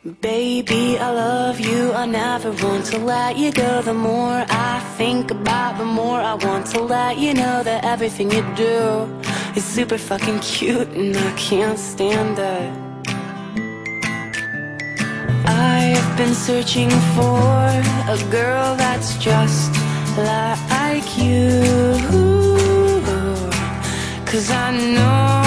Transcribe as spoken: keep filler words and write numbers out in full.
Baby, I love you, I never want to let you go. The more I think about, the more I want to let you know that everything you do is super fucking cute, and I can't stand it. I've been searching for a girl that's just like you, 'cause I know